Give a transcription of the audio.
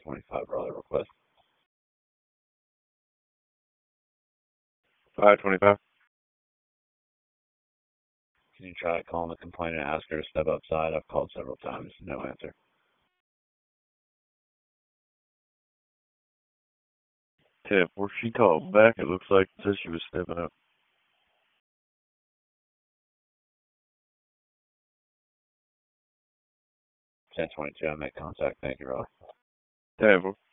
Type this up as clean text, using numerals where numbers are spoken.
525 Raleigh request. 525. Can you try calling the complainant and ask her to step outside? I've called several times. No answer. 10-4. She called back. It looks like it says she was stepping up. 1022, I make contact. Thank you, Raleigh. 10-4.